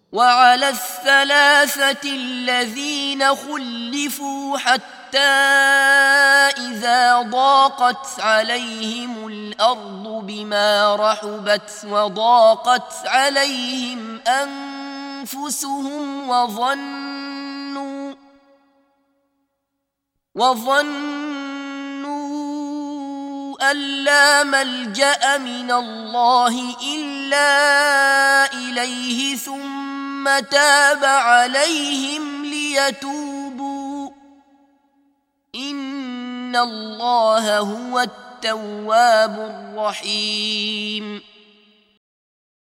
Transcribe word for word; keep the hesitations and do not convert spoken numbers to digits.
وعلى الثلاثة الذين خلفوا حتى إذا ضاقت عليهم الأرض بما رحبت وضاقت عليهم أنفسهم وظنوا وظنوا أن لا ملجأ من الله إلا إليه ثم تاب عليهم ليتوبوا إن الله هو التواب الرحيم.